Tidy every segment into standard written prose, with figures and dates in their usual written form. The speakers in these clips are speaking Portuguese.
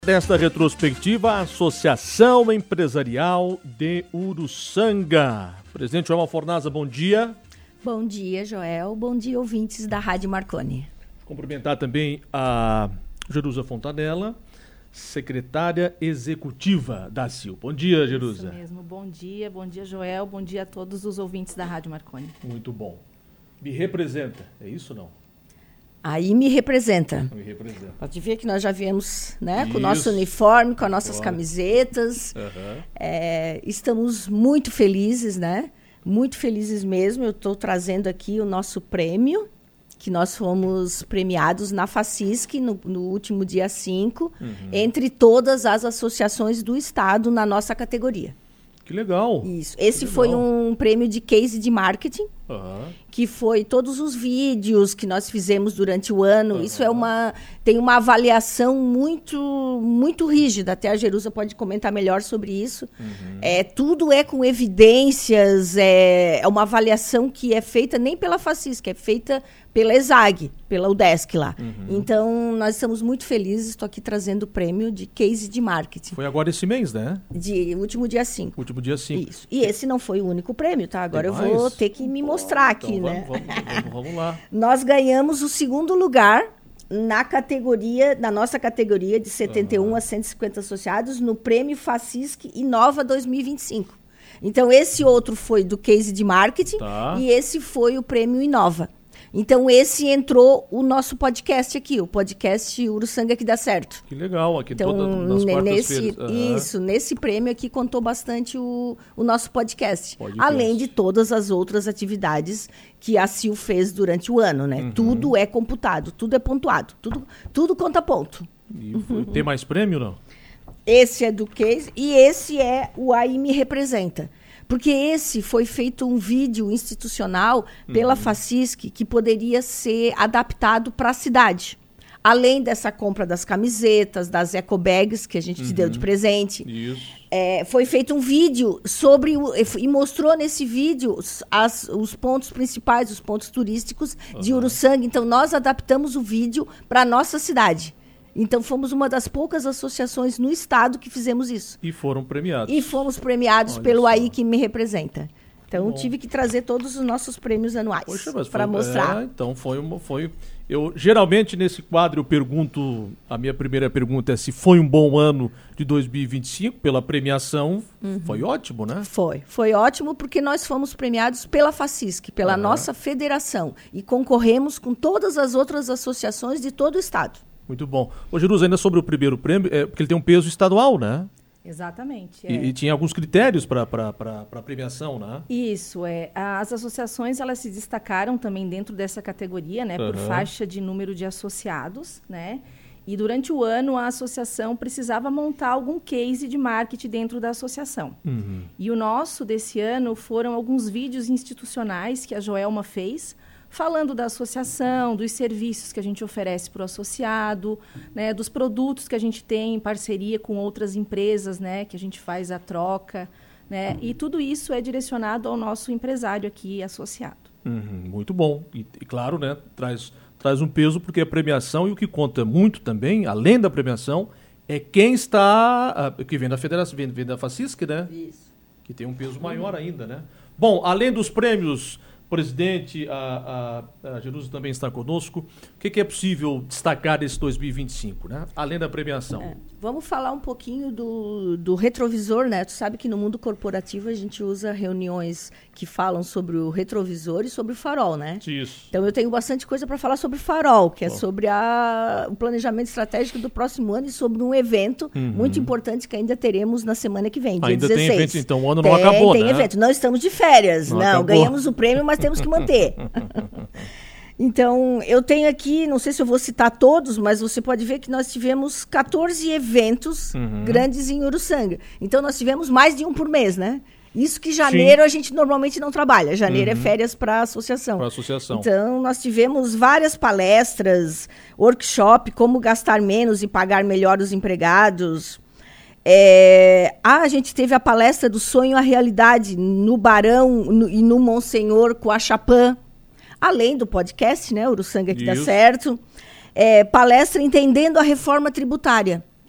Desta retrospectiva, a Associação Empresarial de Uruçanga. Presidente Joelma Fornaza, bom dia. Bom dia, Joel. Bom dia, ouvintes da Rádio Marconi. Cumprimentar também a Jerusa Fontanella, secretária executiva da ACIL. Bom dia, Jerusa. Isso mesmo. Bom dia, Joel. Bom dia a todos os ouvintes da Rádio Marconi. Muito bom. Me representa, é isso ou não? Aí me representa. Me representa. Pode ver que nós já viemos, né, com o nosso uniforme, com as nossas camisetas. Uhum. Estamos muito felizes, né? Muito felizes mesmo. Eu estou trazendo aqui o nosso prêmio, que nós fomos premiados na FACISC no último dia 5, entre todas as associações do Estado na nossa categoria. Que legal. Isso. Esse foi um prêmio de case de marketing, que foi todos os vídeos que nós fizemos durante o ano. Isso tem uma avaliação muito rígida. Até a Jerusa pode comentar melhor sobre isso. Tudo é com evidências, é uma avaliação que é feita nem pela FACISC, é feita pela ESAG, pela UDESC lá. Então, nós estamos muito felizes. Estou aqui trazendo o prêmio de case de marketing. Foi agora esse mês, né? Último dia 5. Último dia 5. Isso. E esse não foi o único prêmio, tá? Agora eu vou ter que me mostrar aqui, então né? Vamos lá. Nós ganhamos o segundo lugar na nossa categoria de 71 a 150 associados no Prêmio FACISC Inova 2025. Então, esse outro foi do case de marketing e esse foi o Prêmio Inova. Então, esse entrou o nosso podcast aqui, o podcast Uruçanga que dá certo. Que legal, aqui então, nas quartas-feiras. Isso, nesse prêmio aqui contou bastante o nosso podcast. Além de todas as outras atividades que a ACIL fez durante o ano, né? Tudo é computado, tudo é pontuado, tudo conta ponto. Tem mais prêmio, não? Esse é do case e esse é o Aí Me Representa. Porque esse foi feito um vídeo institucional pela FACISC que poderia ser adaptado para a cidade. Além dessa compra das camisetas, das ecobags que a gente te deu de presente. Isso. Foi feito um vídeo e mostrou nesse vídeo os pontos principais, os pontos turísticos de Uruçanga. Então, nós adaptamos o vídeo para a nossa cidade. Então, fomos uma das poucas associações no estado que fizemos isso. E foram premiados. E fomos premiados pelo Aí Que Me Representa. Então, tive que trazer todos os nossos prêmios anuais para mostrar. Então, eu geralmente, nesse quadro, eu pergunto, a minha primeira pergunta é se foi um bom ano de 2025, pela premiação. Foi ótimo, né? Foi ótimo porque nós fomos premiados pela FACISC, pela nossa federação. E concorremos com todas as outras associações de todo o estado. Muito bom. Ô, Jerusa, ainda sobre o primeiro prêmio, porque ele tem um peso estadual, né? Exatamente. E tinha alguns critérios para a premiação, né? Isso, as associações, elas se destacaram também dentro dessa categoria, né? Por faixa de número de associados, né? E durante o ano, a associação precisava montar algum case de marketing dentro da associação. E o nosso, desse ano, foram alguns vídeos institucionais que a Joelma fez, falando da associação, dos serviços que a gente oferece para o associado, né, dos produtos que a gente tem em parceria com outras empresas, né, que a gente faz a troca, né, e tudo isso é direcionado ao nosso empresário aqui associado. Muito bom. E claro, né, traz um peso, porque a premiação, e o que conta muito também, além da premiação, é quem está, que vem da federação, vem da FACISC, né? Isso. Que tem um peso maior ainda, né? Bom, além dos prêmios, presidente, a Jerusa também está conosco. O que é possível destacar desse 2025, né? Além da premiação? Vamos falar um pouquinho do retrovisor, né? Tu sabe que no mundo corporativo a gente usa reuniões que falam sobre o retrovisor e sobre o farol, né? Isso. Então eu tenho bastante coisa para falar sobre farol, que é sobre o planejamento estratégico do próximo ano e sobre um evento muito importante que ainda teremos na semana que vem, dia ainda 16. Tem evento, então o ano não acabou, tem né? evento. Não estamos de férias, não ganhamos o prêmio, mas temos que manter. Então, eu tenho aqui, não sei se eu vou citar todos, mas você pode ver que nós tivemos 14 eventos grandes em Uruçanga. Então, nós tivemos mais de um por mês, né? Isso que janeiro a gente normalmente não trabalha. Janeiro é férias para a associação. Para a associação. Então, nós tivemos várias palestras, workshop, como gastar menos e pagar melhor os empregados. A gente teve a palestra do Sonho à Realidade no Barão e no Monsenhor com a Chapã. Além do podcast, né? Uruçanga que dá certo. Palestra Entendendo a Reforma Tributária,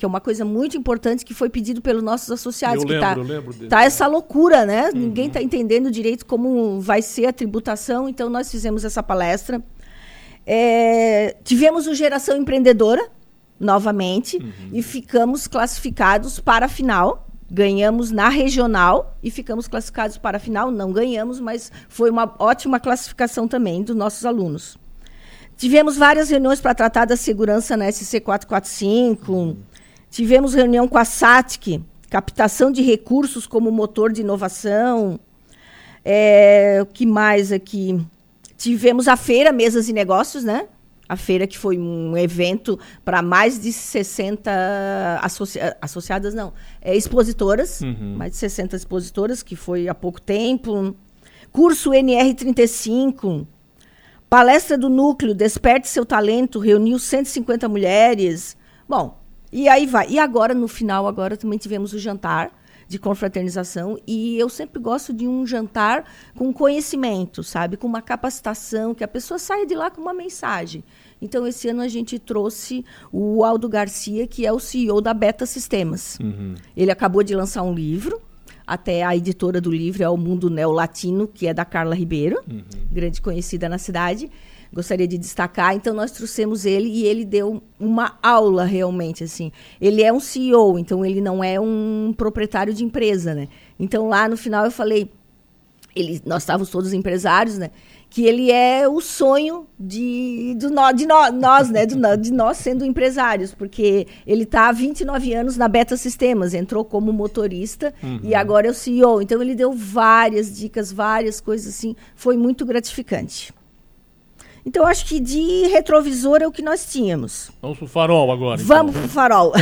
que é uma coisa muito importante que foi pedido pelos nossos associados. Eu lembro dele. Tá essa loucura, né? Ninguém está entendendo direito como vai ser a tributação, então nós fizemos essa palestra. Tivemos o Geração Empreendedora, novamente, e ficamos classificados para a final. Ganhamos na regional e ficamos classificados para a final. Não ganhamos, mas foi uma ótima classificação também dos nossos alunos. Tivemos várias reuniões para tratar da segurança na SC 445. Tivemos reunião com a SATIC, captação de recursos como motor de inovação. O que mais aqui? Tivemos a feira, mesas e negócios, né? A feira que foi um evento para mais de 60 associadas, não, expositoras, mais de 60 expositoras, que foi há pouco tempo. Curso NR35, palestra do Núcleo, Desperte Seu Talento, reuniu 150 mulheres. Bom, e aí vai. E agora, no final, agora também tivemos o jantar de confraternização, e eu sempre gosto de um jantar com conhecimento, sabe? Com uma capacitação, que a pessoa saia de lá com uma mensagem. Então, esse ano a gente trouxe o Aldo Garcia, que é o CEO da Beta Sistemas. Ele acabou de lançar um livro, até a editora do livro é o Mundo Neolatino, que é da Carla Ribeiro, grande conhecida na cidade. Gostaria de destacar, então nós trouxemos ele e ele deu uma aula realmente, assim. Ele é um CEO, então ele não é um proprietário de empresa, né? Então lá no final eu falei, nós estávamos todos empresários, né? Que ele é o sonho de nós, né? De nós sendo empresários, porque ele está há 29 anos na Beta Sistemas, entrou como motorista e agora é o CEO. Então ele deu várias dicas, várias coisas assim, foi muito gratificante. Então, acho que de retrovisor é o que nós tínhamos. Vamos pro farol agora. Vamos pro farol.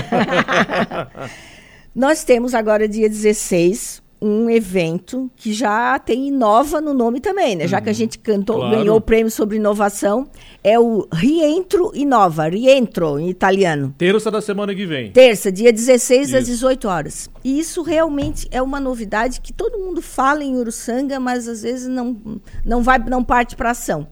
Nós temos agora, dia 16, um evento que já tem Inova no nome também, né? Já que a gente ganhou o prêmio sobre inovação, é o Rientro em italiano. Terça da semana que vem. Terça, dia 16, às 18 horas. E isso realmente é uma novidade que todo mundo fala em Uruçanga, mas às vezes não parte para ação.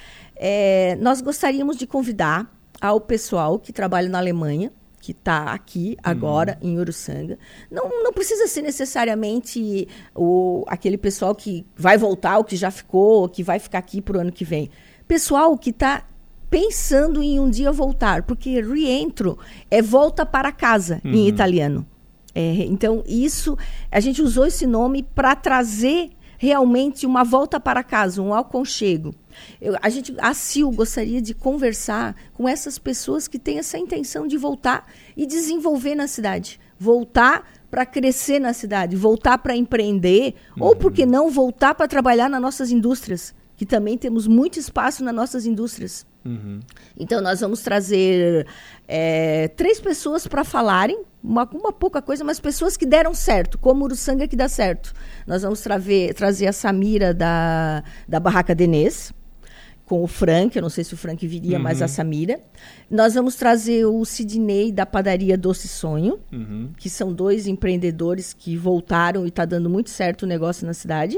Nós gostaríamos de convidar ao pessoal que trabalha na Alemanha, que está aqui agora em Uruçanga. Não precisa ser necessariamente aquele pessoal que vai voltar, ou que já ficou, ou que vai ficar aqui para o ano que vem. Pessoal que está pensando em um dia voltar, porque rientro é volta para casa em italiano. Então, a gente usou esse nome para trazer realmente uma volta para casa, um aconchego. A CIL gostaria de conversar com essas pessoas que têm essa intenção de voltar e desenvolver na cidade. Voltar para crescer na cidade, voltar para empreender, ou, por que não, voltar para trabalhar nas nossas indústrias, que também temos muito espaço nas nossas indústrias. Então, nós vamos trazer 3 pessoas para falarem, uma pouca coisa, mas pessoas que deram certo, como Uruçanga que dá certo. Nós vamos trazer a Samira da Barraca Denês, com o Frank, eu não sei se o Frank viria, mas a Samira. Nós vamos trazer o Sidney da Padaria Doce Sonho, que são 2 empreendedores que voltaram e está dando muito certo o negócio na cidade.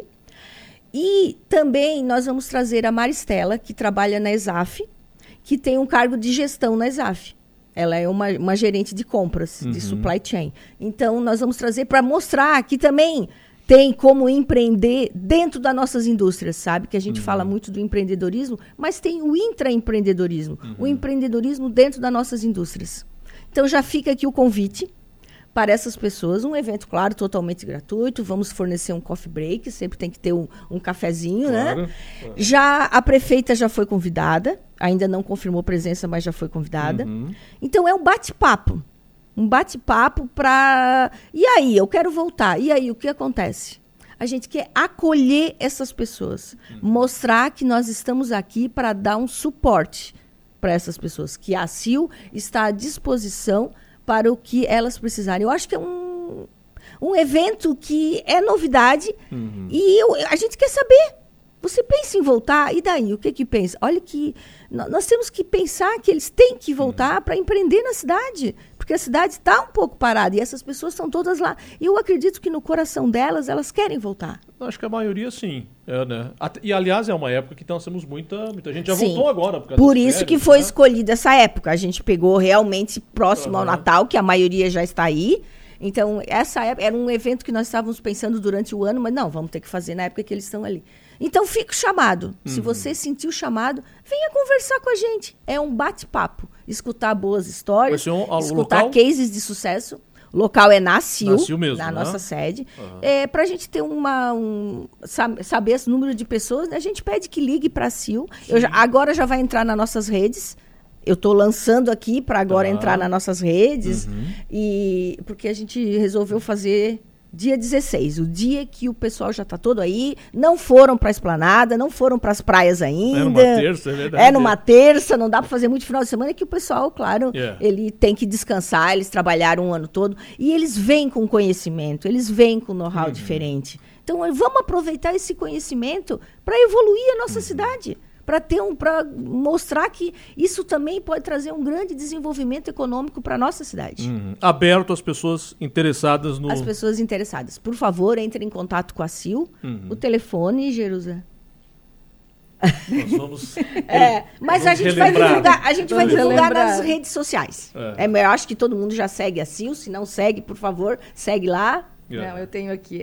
E também nós vamos trazer a Maristela, que trabalha na ESAF, que tem um cargo de gestão na ESAF. Ela é uma gerente de compras, de supply chain. Então, nós vamos trazer para mostrar que também tem como empreender dentro das nossas indústrias, sabe? Que a gente fala muito do empreendedorismo, mas tem o intraempreendedorismo, o empreendedorismo dentro das nossas indústrias. Então, já fica aqui o convite para essas pessoas, um evento, claro, totalmente gratuito, vamos fornecer um coffee break, sempre tem que ter um cafezinho, claro, né? Claro. A prefeita já foi convidada, ainda não confirmou presença, mas já foi convidada. Então, é um bate-papo para... E aí, eu quero voltar. E aí, o que acontece? A gente quer acolher essas pessoas, mostrar que nós estamos aqui para dar um suporte para essas pessoas, que a CIL está à disposição para o que elas precisarem. Eu acho que é um evento que é novidade e a gente quer saber. Você pensa em voltar? E daí? O que pensa? Olha que nós temos que pensar que eles têm que voltar para empreender na cidade. porque a cidade está um pouco parada e essas pessoas estão todas lá. E eu acredito que no coração delas, elas querem voltar. Acho que a maioria sim. Né? E, aliás, é uma época que nós temos muita gente já sim. voltou agora. Por isso férias, que foi escolhida essa época. A gente pegou realmente próximo ao Natal, que a maioria já está aí. Então, essa época era um evento que nós estávamos pensando durante o ano, mas não, vamos ter que fazer na época que eles estão ali. Então, fica o chamado. Se você sentir o chamado, venha conversar com a gente. É um bate-papo. Escutar boas histórias, escutar local? Cases de sucesso. O local é na CIL mesmo, na nossa sede. Para a gente ter saber o número de pessoas, a gente pede que ligue para a CIL. Agora já vai entrar nas nossas redes. Eu estou lançando aqui para agora entrar nas nossas redes. E porque a gente resolveu fazer dia 16, o dia que o pessoal já está todo aí. Não foram para a Esplanada, não foram para as praias ainda. É numa terça, é verdade. É numa terça, não dá para fazer muito final de semana, que o pessoal, claro, ele tem que descansar, eles trabalharam o ano todo. E eles vêm com conhecimento, eles vêm com know-how diferente. Então, vamos aproveitar esse conhecimento para evoluir a nossa cidade. Para mostrar que isso também pode trazer um grande desenvolvimento econômico para a nossa cidade. Aberto às pessoas interessadas As pessoas interessadas. Por favor, entrem em contato com a CIL. O telefone, Jerusa. Nós vamos mas a gente vai divulgar nas redes sociais. Eu acho que todo mundo já segue a CIL. Se não segue, por favor, segue lá. Não, eu tenho aqui,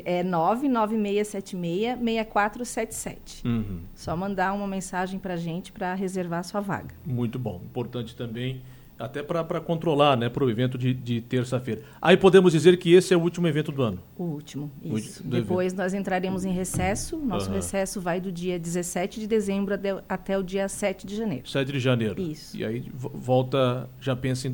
99676-6477. Só mandar uma mensagem para a gente para reservar a sua vaga. Muito bom, importante também, até para controlar, né, para o evento de terça-feira. Aí podemos dizer que esse é o último evento do ano? O último, isso. Depois nós entraremos em recesso. Nosso recesso vai do dia 17 de dezembro até o dia 7 de janeiro. 7 de janeiro. Isso. E aí volta, já pensa em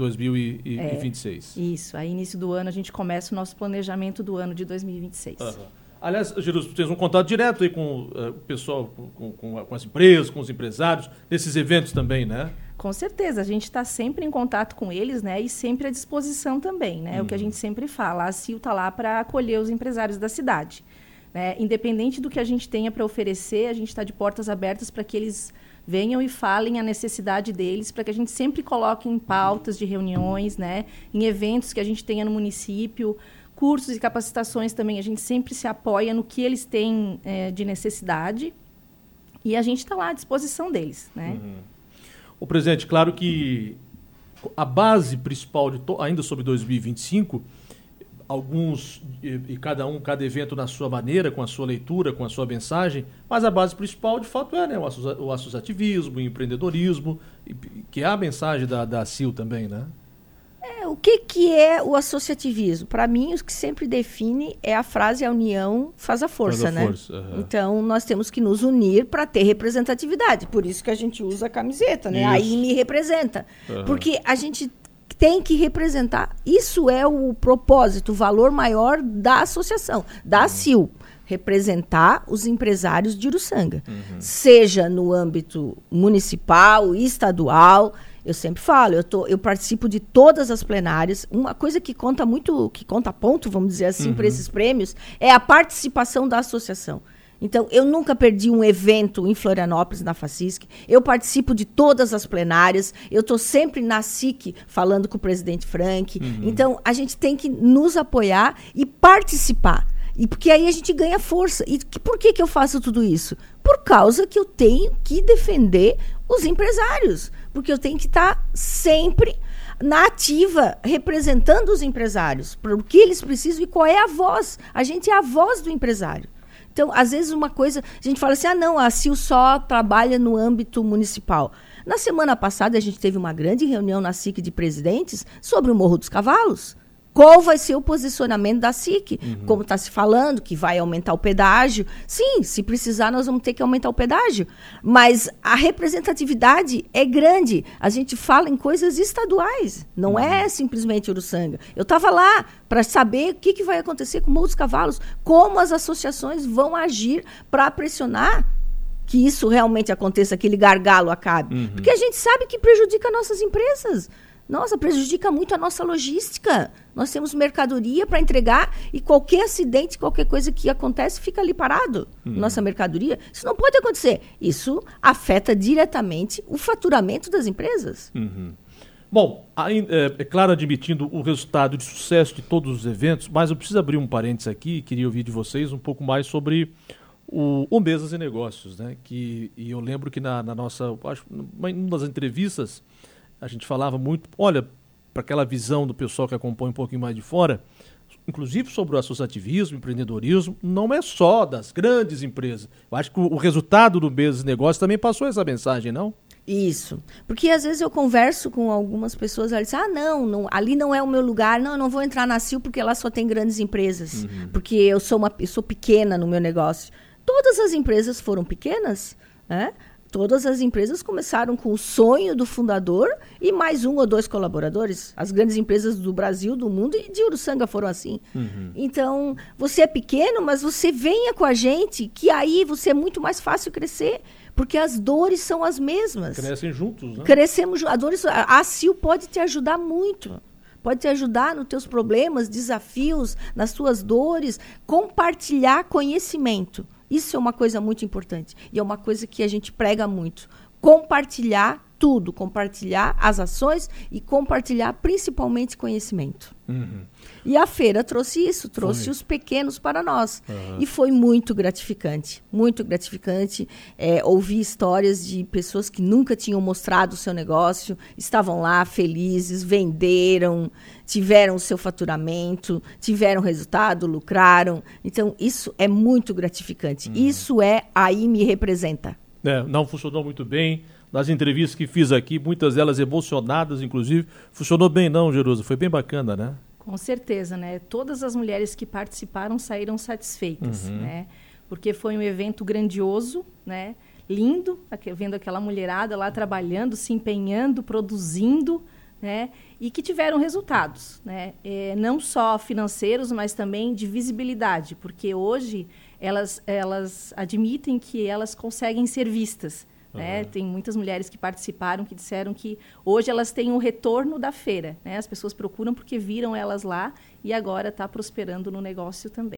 2026. Isso. Aí, início do ano, a gente começa o nosso planejamento do ano de 2026. Aliás, Jerusa, tu tens um contato direto aí com o pessoal, com as empresas, com os empresários, nesses eventos também, né? Com certeza, a gente está sempre em contato com eles, né? E sempre à disposição também, né? É o que a gente sempre fala, a CIL está lá para acolher os empresários da cidade, né? Independente do que a gente tenha para oferecer, a gente está de portas abertas para que eles venham e falem a necessidade deles, para que a gente sempre coloque em pautas de reuniões, né? Em eventos que a gente tenha no município, cursos e capacitações também, a gente sempre se apoia no que eles têm de necessidade e a gente está lá à disposição deles, né? O presidente, claro que a base principal, ainda sobre 2025, alguns, e cada evento na sua maneira, com a sua leitura, com a sua mensagem, mas a base principal, de fato, né, o associativismo, o empreendedorismo, que é a mensagem da CIL também, né? O que é o associativismo? Para mim, o que sempre define é a frase "a união faz a força", né? Então, nós temos que nos unir para ter representatividade. Por isso que a gente usa a camiseta, né? Aí me representa. Porque a gente tem que representar. Isso é o propósito, o valor maior da associação, da CIL. Representar os empresários de Uruçanga. Seja no âmbito municipal, estadual. Eu sempre falo, eu participo de todas as plenárias. Uma coisa que conta muito, que conta ponto, vamos dizer assim, para esses prêmios, é a participação da associação. Então, eu nunca perdi um evento em Florianópolis, na FACISC. Eu participo de todas as plenárias. Eu estou sempre na SIC falando com o presidente Frank. Então, a gente tem que nos apoiar e participar. E porque aí a gente ganha força. E por que eu faço tudo isso? Por causa que eu tenho que defender os empresários. Porque eu tenho que estar sempre na ativa, representando os empresários, para o que eles precisam e qual é a voz. A gente é a voz do empresário. Então, às vezes, uma coisa, a gente fala assim, a CIL só trabalha no âmbito municipal. Na semana passada, a gente teve uma grande reunião na SIC de presidentes sobre o Morro dos Cavalos. Qual vai ser o posicionamento da SIC? Como está se falando, que vai aumentar o pedágio. Sim, se precisar, nós vamos ter que aumentar o pedágio. Mas a representatividade é grande. A gente fala em coisas estaduais, não é simplesmente Uruçanga. Eu estava lá para saber o que vai acontecer com o Morro dos Cavalos, como as associações vão agir para pressionar que isso realmente aconteça, aquele gargalo acabe. Porque a gente sabe que prejudica nossas empresas. Nossa, prejudica muito a nossa logística. Nós temos mercadoria para entregar e qualquer acidente, qualquer coisa que acontece, fica ali parado. Nossa mercadoria. Isso não pode acontecer. Isso afeta diretamente o faturamento das empresas. Bom, é claro, admitindo o resultado de sucesso de todos os eventos, mas eu preciso abrir um parênteses aqui, queria ouvir de vocês um pouco mais sobre o Mesas e Negócios, né? E eu lembro que na nossa, acho, uma das entrevistas, a gente falava muito, olha, para aquela visão do pessoal que acompanha um pouquinho mais de fora, inclusive sobre o associativismo, empreendedorismo, não é só das grandes empresas. Eu acho que o resultado do Mesas e Negócios também passou essa mensagem, não? Isso. Porque às vezes eu converso com algumas pessoas, elas dizem, não, ali não é o meu lugar, não, eu não vou entrar na CIL porque lá só tem grandes empresas, porque eu sou pequena no meu negócio. Todas as empresas foram pequenas, né? Todas as empresas começaram com o sonho do fundador e mais 1 ou 2 colaboradores. As grandes empresas do Brasil, do mundo e de Uruçanga foram assim. Então, você é pequeno, mas você venha com a gente, que aí você é muito mais fácil crescer, porque as dores são as mesmas. Crescem juntos, né? Crescemos juntos. A CIL pode te ajudar muito. Pode te ajudar nos teus problemas, desafios, nas tuas dores. Compartilhar conhecimento. Isso é uma coisa muito importante. E é uma coisa que a gente prega muito. Compartilhar tudo. Compartilhar as ações e compartilhar principalmente conhecimento. E a feira trouxe isso. Trouxe os pequenos para nós. E foi muito gratificante. Muito gratificante ouvir histórias de pessoas que nunca tinham mostrado o seu negócio. Estavam lá felizes, venderam, tiveram o seu faturamento, tiveram resultado, lucraram. Então, isso é muito gratificante. Isso aí me representa. Não funcionou muito bem. Nas entrevistas que fiz aqui, muitas delas emocionadas, inclusive. Funcionou bem não, Jerusa? Foi bem bacana, né? Com certeza, né? Todas as mulheres que participaram saíram satisfeitas, né? Porque foi um evento grandioso, né? Lindo, vendo aquela mulherada lá trabalhando, se empenhando, produzindo, né? E que tiveram resultados, né? Não só financeiros, mas também de visibilidade, porque hoje elas admitem que elas conseguem ser vistas. Né? Tem muitas mulheres que participaram que disseram que hoje elas têm um retorno da feira. Né? As pessoas procuram porque viram elas lá e agora está prosperando no negócio também.